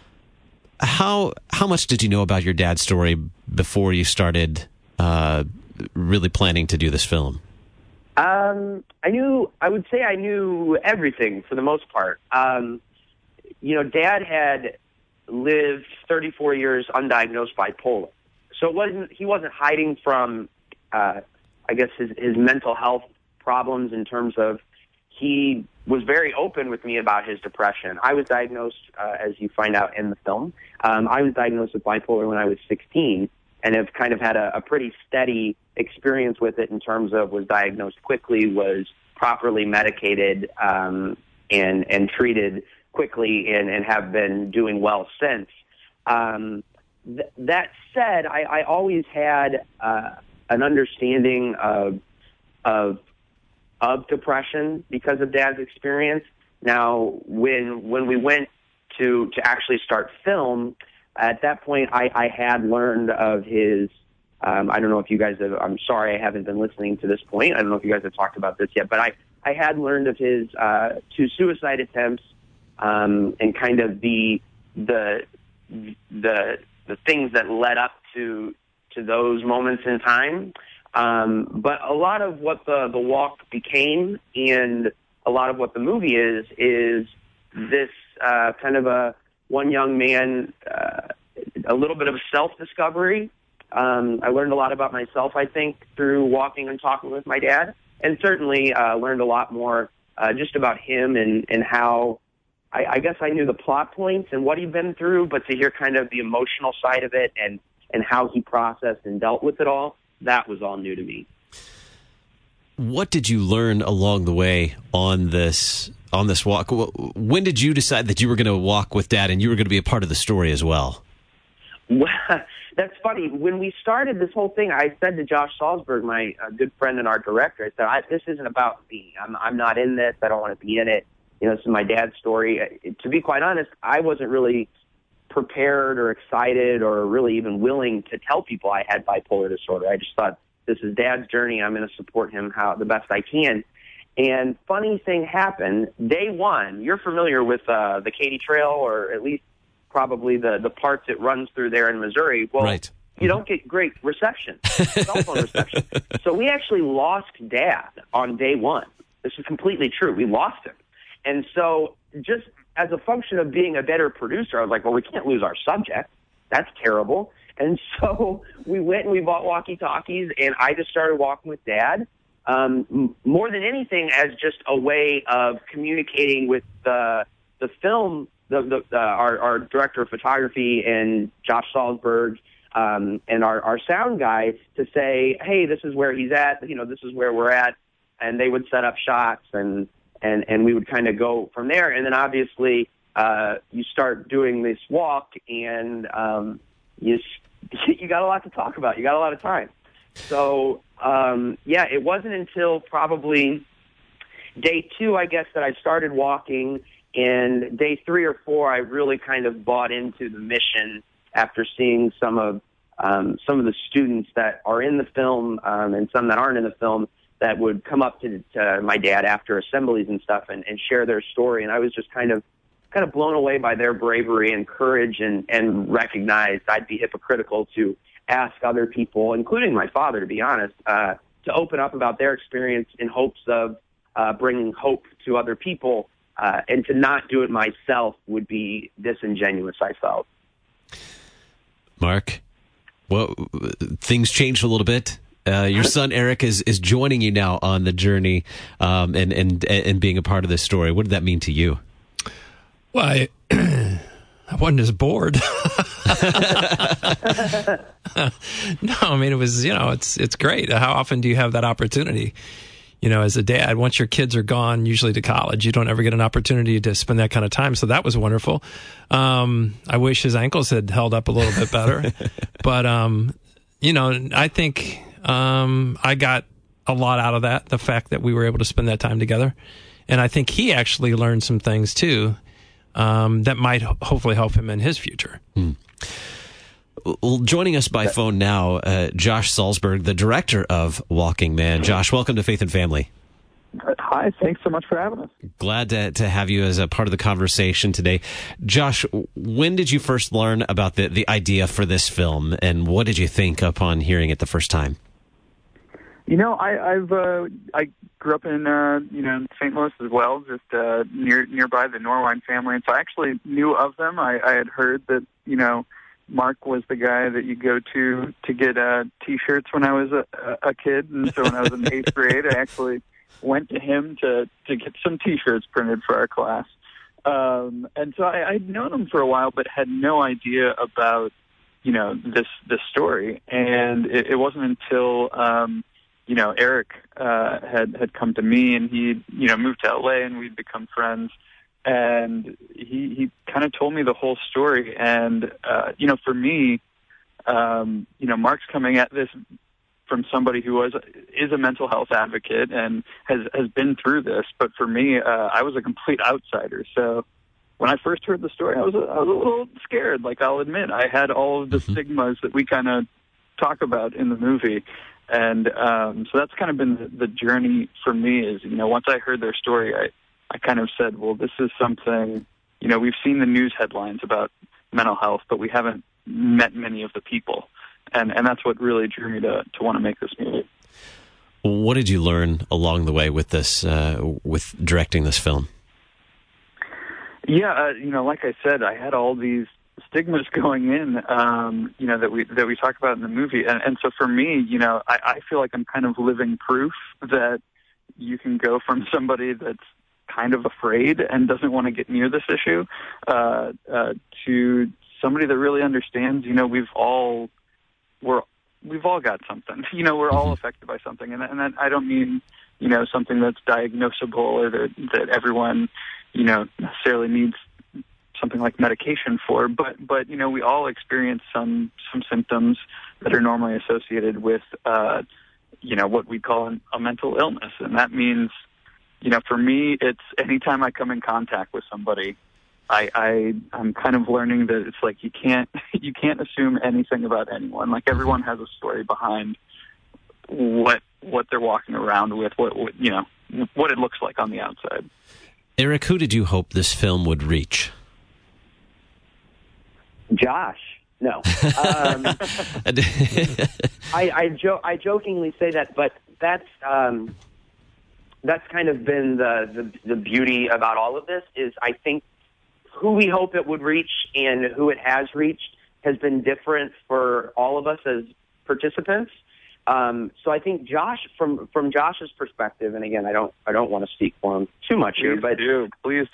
S1: How how much did you know about your dad's story before you started uh, really planning to do this film?
S13: Um, I knew, I would say I knew everything for the most part. Um, you know, Dad had lived thirty-four years undiagnosed bipolar. So it wasn't, he wasn't hiding from, uh, I guess his, his mental health problems in terms of he was very open with me about his depression. I was diagnosed, uh, as you find out in the film, um, I was diagnosed with bipolar when I was sixteen. And have kind of had a, a pretty steady experience with it in terms of was diagnosed quickly, was properly medicated um, and and treated quickly, and, and have been doing well since. Um, th- that said, I, I always had uh, an understanding of of of depression because of Dad's experience. Now, when when we went to to actually start film, at that point, I, I had learned of his, um, I don't know if you guys have, I'm sorry I haven't been listening to this point. I don't know if you guys have talked about this yet, but I, I had learned of his uh, two suicide attempts um, and kind of the, the, the, the things that led up to, to those moments in time. Um, but a lot of what the, the walk became and a lot of what the movie is, is this uh, kind of a one young man, uh, a little bit of a self-discovery. Um, I learned a lot about myself, I think, through walking and talking with my dad, and certainly uh, learned a lot more uh, just about him and, and how I, I guess I knew the plot points and what he'd been through, but to hear kind of the emotional side of it and, and how he processed and dealt with it all, that was all new to me.
S1: What did you learn along the way on this on this walk? When did you decide that you were going to walk with Dad and you were going to be a part of the story as well?
S13: Well, that's funny. When we started this whole thing, I said to Josh Salzberg, my uh, good friend and art director, I said, I, this isn't about me. I'm, I'm not in this. I don't want to be in it. You know, this is my dad's story. Uh, to be quite honest, I wasn't really prepared or excited or really even willing to tell people I had bipolar disorder. I just thought, this is Dad's journey. I'm going to support him how the best I can. And funny thing happened. Day one, you're familiar with uh, the Katy Trail, or at least probably the, the parts it runs through there in Missouri. Well,
S1: right.
S13: You don't get great reception, cell phone reception. So we actually lost Dad on day one. This is completely true. We lost him. And so just as a function of being a better producer, I was like, well, we can't lose our subject. That's terrible. And so we went and we bought walkie-talkies, and I just started walking with Dad, um, m- more than anything as just a way of communicating with the the film, the, the, uh, our, our director of photography and Josh Salzberg, um, and our, our sound guy, to say, hey, this is where he's at, you know, this is where we're at, and they would set up shots, and and, and we would kind of go from there. And then obviously uh, you start doing this walk, and um, you you got a lot to talk about. You got a lot of time. So, um, yeah, it wasn't until probably day two, I guess, that I started walking. And day three or four, I really kind of bought into the mission after seeing some of um, some of the students that are in the film um, and some that aren't in the film that would come up to, to my dad after assemblies and stuff and, and share their story. And I was just kind of kind of blown away by their bravery and courage, and, and recognized I'd be hypocritical to ask other people, including my father, to be honest, uh, to open up about their experience in hopes of uh, bringing hope to other people, uh, and to not do it myself would be disingenuous, I felt.
S1: Mark, well, things changed a little bit. Uh, your son Eric is, is joining you now on the journey, um, and, and, and being a part of this story. What did that mean to you?
S2: Well, I, I wasn't as bored. No, I mean, it was, you know, it's it's great. How often do you have that opportunity? You know, as a dad, once your kids are gone, usually to college, you don't ever get an opportunity to spend that kind of time. So that was wonderful. Um, I wish his ankles had held up a little bit better. But, um, you know, I think um, I got a lot out of that, the fact that we were able to spend that time together. And I think he actually learned some things, too, Um, that might ho- hopefully help him in his future.
S1: Hmm. Well, joining us by phone now, uh, Josh Salzberg, the director of Walking Man. Josh, welcome to Faith and Family.
S14: Hi, thanks so much for having us.
S1: Glad to, to have you as a part of the conversation today. Josh, when did you first learn about the, the idea for this film, and what did you think upon hearing it the first time?
S14: You know, I, I've uh, I grew up in uh, you know Saint Louis as well, just uh, near nearby the Norwine family, and so I actually knew of them. I, I had heard that you know Mark was the guy that you go to to get uh, T-shirts when I was a, a kid, and so when I was in eighth grade, I actually went to him to to get some T-shirts printed for our class. Um, and so I, I'd known him for a while, but had no idea about you know this this story, and it, it wasn't until um, you know, Eric uh, had had come to me, and he, you know, moved to L A, and we'd become friends. And he he kind of told me the whole story. And uh, you know, for me, um, you know, Mark's coming at this from somebody who was is a mental health advocate and has has been through this. But for me, uh, I was a complete outsider. So when I first heard the story, I was a, I was a little scared. Like, I'll admit, I had all of the stigmas that we kind of talk about in the movie. And um, so that's kind of been the, the journey for me is, you know, once I heard their story, I, I kind of said, well, this is something, you know, we've seen the news headlines about mental health, but we haven't met many of the people. And and that's what really drew me to, to want to make this movie.
S1: What did you learn along the way with this, uh, with directing this film?
S14: Yeah, uh, you know, like I said, I had all these stigmas going in, um, you know, that we that we talk about in the movie, and, and so for me, you know, I, I feel like I'm kind of living proof that you can go from somebody that's kind of afraid and doesn't want to get near this issue uh, uh, to somebody that really understands. You know, we've all we're we've all got something. You know, we're all affected by something, and and that, I don't mean, you know, something that's diagnosable or that that everyone, you know, necessarily needs something like medication for, but but you know, we all experience some some symptoms that are normally associated with uh, you know, what we call an, a mental illness, and that means, you know, for me, it's anytime I come in contact with somebody, I, I I'm kind of learning that it's like you can't you can't assume anything about anyone. Like everyone has a story behind what what they're walking around with, what, what you know, what it looks like on the outside.
S1: Eric, who did you hope this film would reach?
S13: Josh. No. Um, I I, jo- I jokingly say that, but that's um, that's kind of been the, the the beauty about all of this is I think who we hope it would reach and who it has reached has been different for all of us as participants. Um, so I think Josh, from from Josh's perspective, and again, I don't I don't want to speak for him too much here,
S14: please
S13: but
S14: do, please.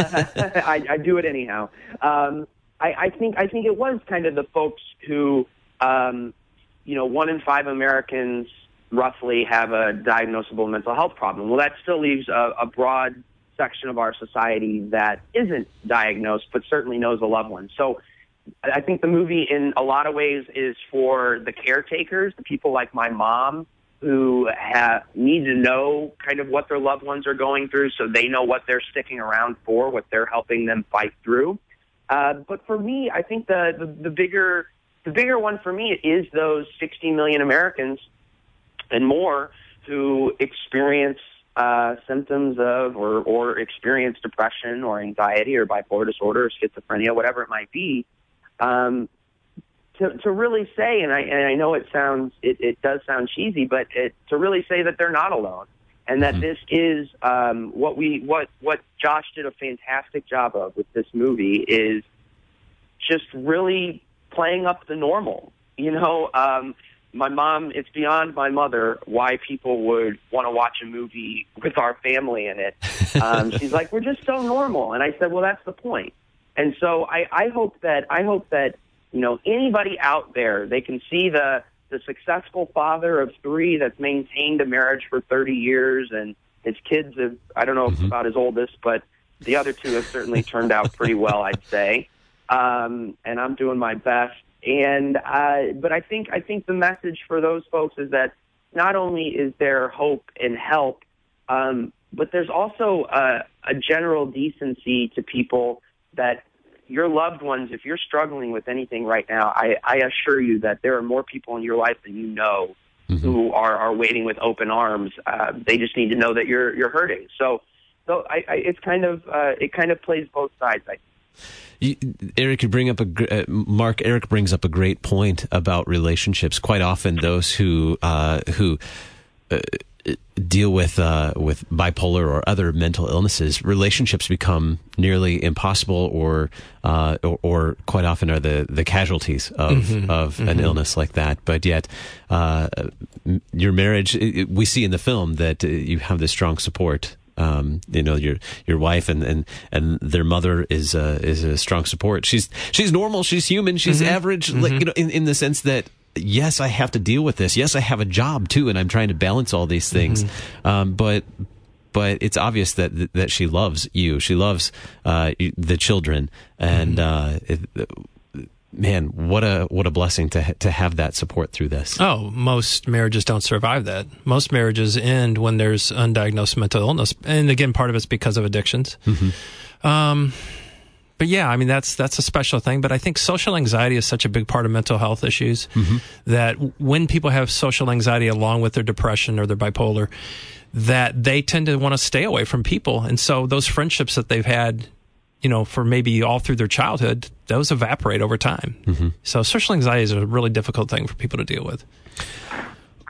S13: I, I do it anyhow. Um, I, I think I think it was kind of the folks who, um, you know, one in five Americans roughly have a diagnosable mental health problem. Well, that still leaves a, a broad section of our society that isn't diagnosed, but certainly knows a loved one. So I think the movie in a lot of ways is for the caretakers, the people like my mom who have, need to know kind of what their loved ones are going through so they know what they're sticking around for, what they're helping them fight through. Uh, but for me, I think the, the, the bigger the bigger one for me is those sixty million Americans and more who experience uh, symptoms of or, or experience depression or anxiety or bipolar disorder or schizophrenia, whatever it might be. Um, to, to really say, and I, and I know it sounds, it, it does sound cheesy, but it, to really say that they're not alone, and that mm-hmm. this is um, what we, what, what Josh did a fantastic job of with this movie is just really playing up the normal. You know, um, my mom, it's beyond my mother why people would want to watch a movie with our family in it. Um, she's like, we're just so normal, and I said, well, that's the point. And so I, I hope that I hope that you know anybody out there, they can see the the successful father of three that's maintained a marriage for thirty years, and his kids have, I don't know mm-hmm. about his oldest, but the other two have certainly turned out pretty well, I'd say. Um, and I'm doing my best. And uh, but I think I think the message for those folks is that not only is there hope and help, um, but there's also a, a general decency to people. That your loved ones, if you're struggling with anything right now, I, I assure you that there are more people in your life than you know mm-hmm. who are, are waiting with open arms. Uh, they just need to know that you're you're hurting. So, so I, I, it's kind of uh, it kind of plays both sides. I
S1: you, Eric, you bring up a uh, Mark. Eric brings up a great point about relationships. Quite often, those who uh, who. Uh, deal with uh, with bipolar or other mental illnesses, relationships become nearly impossible, or uh, or, or quite often are the, the casualties of mm-hmm. of mm-hmm. an illness like that. But yet, uh, your marriage, it, we see in the film that uh, you have this strong support. Um, you know, your your wife and, and, and their mother is uh, is a strong support. She's she's normal. She's human. She's mm-hmm. average. Mm-hmm. Like, you know, in, in the sense that. Yes, I have to deal with this. Yes, I have a job too, and I'm trying to balance all these things. Mm-hmm. Um, but but it's obvious that that she loves you. She loves uh, the children, and mm-hmm. uh, it, man, what a what a blessing to to have that support through this.
S2: Oh, most marriages don't survive that. Most marriages end when there's undiagnosed mental illness, and again, part of it's because of addictions. Mm-hmm. Um, But yeah, I mean, that's that's a special thing. But I think social anxiety is such a big part of mental health issues mm-hmm. that when people have social anxiety along with their depression or their bipolar, that they tend to want to stay away from people. And so those friendships that they've had, you know, for maybe all through their childhood, those evaporate over time. Mm-hmm. So social anxiety is a really difficult thing for people to deal with.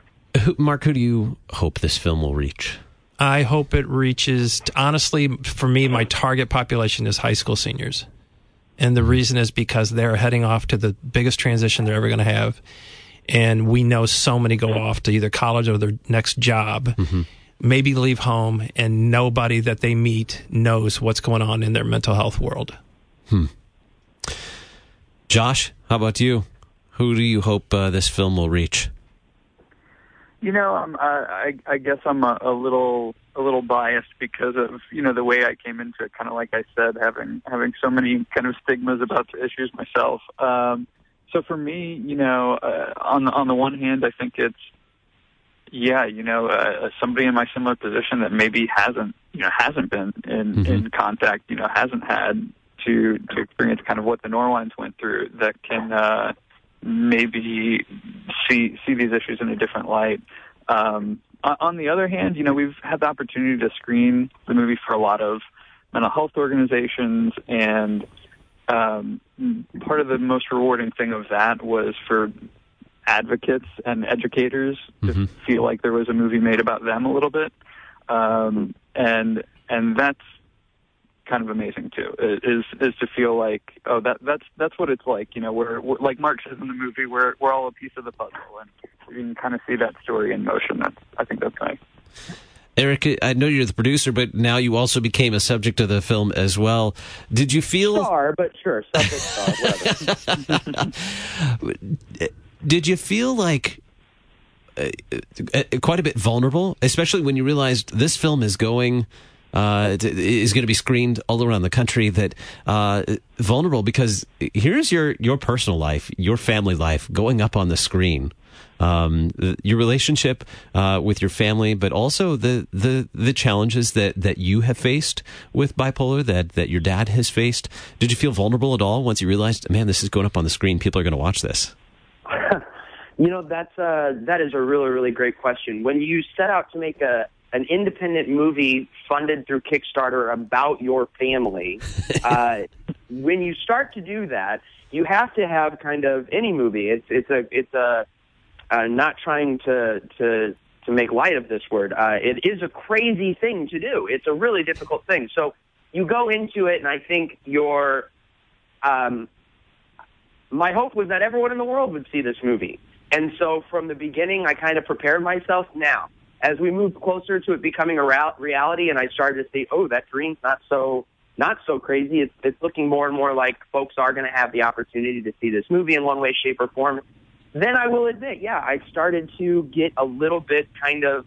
S1: Who, Mark, who do you hope this film will reach?
S2: I hope it reaches, honestly, for me, my target population is high school seniors. And the reason is because they're heading off to the biggest transition they're ever going to have. And we know so many go off to either college or their next job, mm-hmm. maybe leave home, and nobody that they meet knows what's going on in their mental health world.
S1: Hmm. Josh, how about you? Who do you hope uh, this film will reach?
S14: You know, um, I, I guess I'm a, a little a little biased because of, you know, the way I came into it, kind of like I said, having having so many kind of stigmas about the issues myself. Um, so for me, you know, uh, on the, on the one hand, I think it's, yeah, you know, uh, somebody in my similar position that maybe hasn't, you know, hasn't been in, mm-hmm. in contact, you know, hasn't had to to experience kind of what the Norwines went through, that can uh, maybe see see these issues in a different light. Um, on the other hand, you know, we've had the opportunity to screen the movie for a lot of mental health organizations, and um, part of the most rewarding thing of that was for advocates and educators mm-hmm. to feel like there was a movie made about them a little bit, um, and and that's kind of amazing too. Is is to feel like, oh, that that's that's what it's like. You know, we're, we're like Mark says in the movie, we're we're all a piece of the puzzle, and you can kind of see that story in motion. That's I think that's nice.
S1: Eric, I know you're the producer, but now you also became a subject of the film as well. Did you feel
S13: star? But sure, subject star, whatever.
S1: Did you feel like uh, quite a bit vulnerable, especially when you realized this film is going uh, is going to be screened all around the country? That uh, vulnerable because here's your your personal life, your family life going up on the screen. Um, your relationship uh, with your family, but also the, the, the challenges that, that you have faced with bipolar, that, that your dad has faced. Did you feel vulnerable at all once you realized, man, this is going up on the screen, people are going to watch this?
S13: You know, that's uh, that is a really, really great question. When you set out to make a an independent movie funded through Kickstarter about your family, uh, when you start to do that, you have to have kind of any movie. It's it's a it's a Uh, not trying to, to to make light of this word. Uh, it is a crazy thing to do. It's a really difficult thing. So you go into it, and I think your um, my hope was that everyone in the world would see this movie. And so from the beginning, I kind of prepared myself. Now, as we moved closer to it becoming a reality, and I started to see, oh, that dream's not so not so crazy. It's, it's looking more and more like folks are going to have the opportunity to see this movie in one way, shape, or form. Then I will admit, yeah, I started to get a little bit kind of,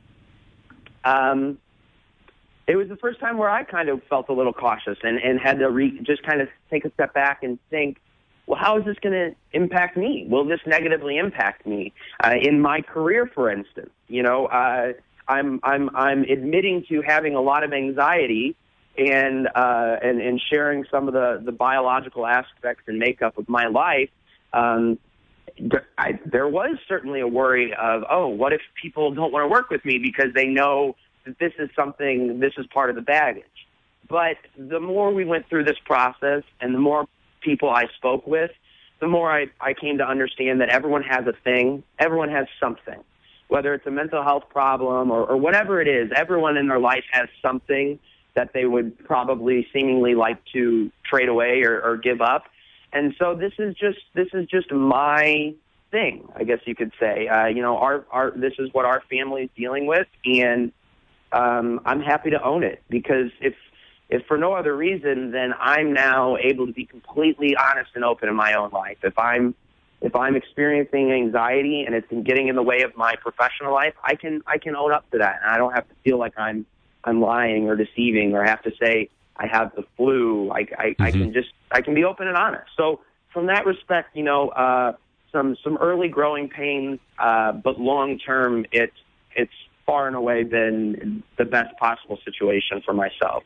S13: um, it was the first time where I kind of felt a little cautious and, and had to re- just kind of take a step back and think, well, how is this going to impact me? Will this negatively impact me uh, in my career, for instance? You know, uh, I'm I'm I'm admitting to having a lot of anxiety and uh, and, and sharing some of the, the biological aspects and makeup of my life. Um, I, there was certainly a worry of, oh, what if people don't want to work with me because they know that this is something, this is part of the baggage. But the more we went through this process and the more people I spoke with, the more I, I came to understand that everyone has a thing, everyone has something. Whether it's a mental health problem or, or whatever it is, everyone in their life has something that they would probably seemingly like to trade away or, or give up. And so this is just this is just my thing, I guess you could say. Uh, you know, our our this is what our family is dealing with, and um, I'm happy to own it because if if for no other reason, then I'm now able to be completely honest and open in my own life. If I'm if I'm experiencing anxiety and it's getting in the way of my professional life, I can I can own up to that, and I don't have to feel like I'm I'm lying or deceiving or have to say I have the flu. I, I, mm-hmm. I can just, I can be open and honest. So from that respect, you know, uh, some, some early growing pains, uh, but long term, it's, it's far and away been the best possible situation for myself.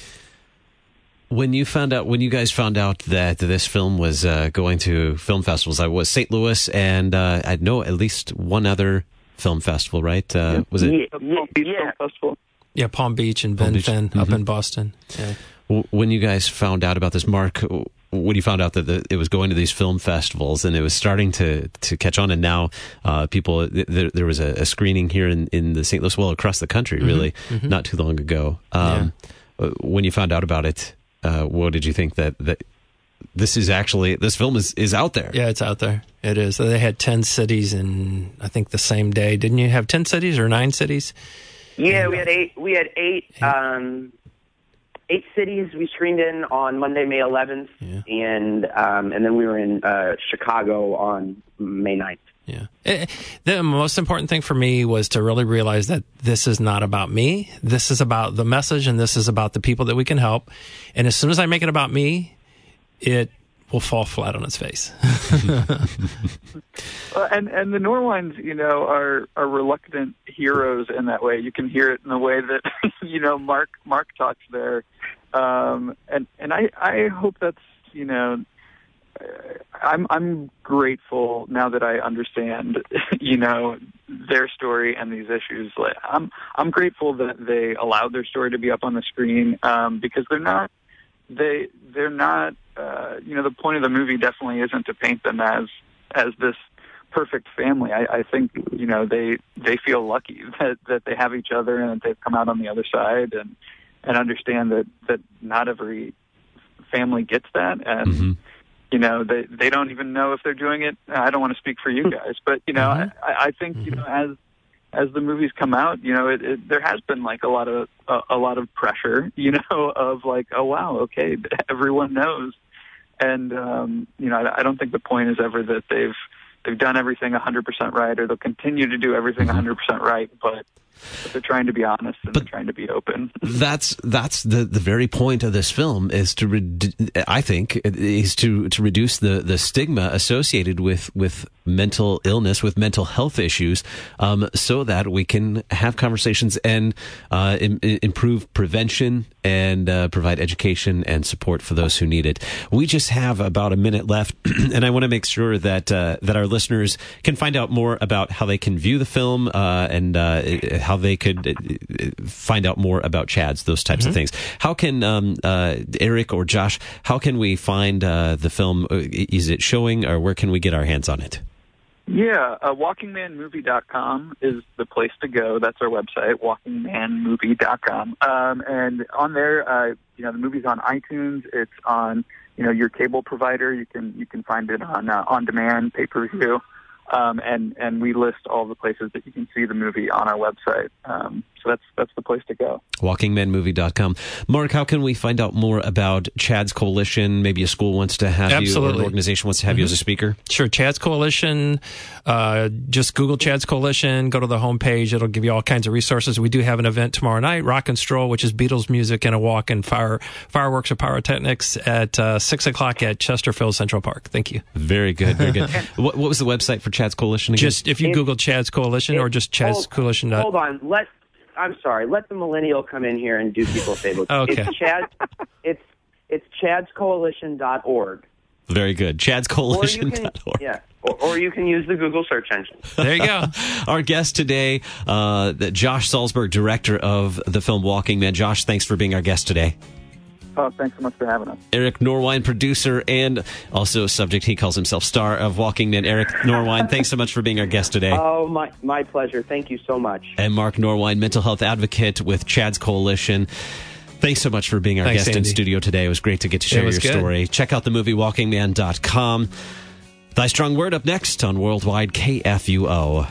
S1: When you found out, when you guys found out that this film was uh, going to film festivals, I was Saint Louis, and uh, I know at least one other film festival, right? Uh,
S14: yeah.
S1: Was it?
S14: Yeah, yeah, yeah. Festival.
S2: Yeah, Palm Beach and Ben Fenn mm-hmm. up in Boston. Yeah.
S1: When you guys found out about this, Mark, when you found out that the, it was going to these film festivals and it was starting to, to catch on, and now uh, people, there, there was a, a screening here in, in the Saint Louis, well, across the country, really, mm-hmm. Mm-hmm. not too long ago. Um, yeah. When you found out about it, uh, what did you think that, that this is actually, this film is, is out there?
S2: Yeah, it's out there. It is. They had ten cities in, I think, the same day. Didn't you have ten cities or nine cities?
S13: Yeah, and, we had eight. We had eight. Um, Eight cities we screened in on Monday, May eleventh, yeah. and um, and then we were in uh, Chicago on May ninth.
S2: Yeah. It, the most important thing for me was to really realize that this is not about me. This is about the message, and this is about the people that we can help. And as soon as I make it about me, it will fall flat on its face.
S14: uh, and and the Norwines, you know, are are reluctant heroes in that way. You can hear it in the way that you know Mark Mark talks there, um, and and I I hope that's you know. I'm I'm grateful now that I understand, you know, their story and these issues. Like, I'm I'm grateful that they allowed their story to be up on the screen um, because they're not they they're not uh, you know the point of the movie definitely isn't to paint them as as this perfect family. I, I think you know they they feel lucky that that they have each other and that they've come out on the other side and and understand that that not every family gets that and. Mm-hmm. You know, they they don't even know if they're doing it. I don't want to speak for you guys, but you know, mm-hmm. I, I think you know as as the movies come out, you know, it, it, there has been like a lot of uh, a lot of pressure, you know, of like, oh wow, okay, everyone knows, and um, you know, I, I don't think the point is ever that they've they've done everything one hundred percent right, or they'll continue to do everything one hundred percent right, but. But they're trying to be honest and but they're trying to be open.
S1: that's that's the, the very point of this film is to redu- I think is to to reduce the, the stigma associated with, with mental illness, with mental health issues, um, so that we can have conversations and uh, im- improve prevention and uh, provide education and support for those who need it. We just have about a minute left, and I want to make sure that uh, that our listeners can find out more about how they can view the film uh, and uh, how they could find out more about Chads, those types mm-hmm. of things. How can um, uh, Eric or Josh? How can we find uh, the film? Is it showing, or where can we get our hands on it?
S14: Yeah, uh, walking man movie dot com is the place to go. That's our website, walking man movie dot com. Um, and on there, uh, you know, the movie's on iTunes. It's on, you know, your cable provider. You can you can find it on uh, on demand, pay per view. Um, and, and we list all the places that you can see the movie on our website. Um, so that's that's the place to go.
S1: walking man movie dot com. Mark, how can we find out more about Chad's Coalition? Maybe a school wants to have
S2: Absolutely.
S1: you, or an organization wants to have mm-hmm. you as a speaker?
S2: Sure. Chad's Coalition. Uh, just Google Chad's Coalition. Go to the homepage. It'll give you all kinds of resources. We do have an event tomorrow night, Rock and Stroll, which is Beatles music and a walk and fire, fireworks or pyrotechnics at uh, six o'clock at Chesterfield Central Park. Thank you.
S1: Very good. Very good. what, what was the website for Chad's Coalition again?
S2: Just if you it, Google Chad's Coalition it, or just Chad's Coalition.
S13: Hold on. Let I'm sorry. Let the millennial come in here and do people a favor.
S2: Okay.
S13: It's Chad. It's it's chads coalition dot org.
S1: Very good. chads coalition dot org.
S13: Yeah. Or, or you can use the Google search engine.
S2: There you go.
S1: Our guest today, uh, Josh Salzberg, director of the film Walking Man. Josh, thanks for being our guest today.
S14: Oh, thanks so much for having us.
S1: Eric Norwine, producer and also subject, he calls himself star of Walking Man. Eric Norwine, thanks so much for being our guest today.
S13: Oh, my my pleasure. Thank you so much.
S1: And Mark Norwine, mental health advocate with Chad's Coalition. Thanks so much for being our
S2: Thanks,
S1: guest
S2: Andy.
S1: in studio today. It was great to get to share your
S2: good.
S1: story. Check out the movie walking man dot com. Thy Strong Word up next on Worldwide K F U O.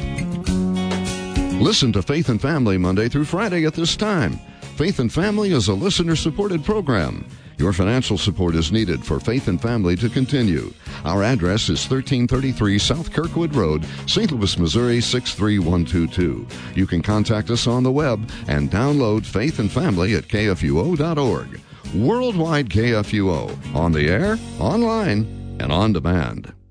S9: Listen to Faith and Family Monday through Friday at this time. Faith and Family is a listener-supported program. Your financial support is needed for Faith and Family to continue. Our address is thirteen thirty-three South Kirkwood Road, Saint Louis, Missouri six three one two two. You can contact us on the web and download Faith and Family at K F U O dot org. Worldwide K F U O, on the air, online, and on demand.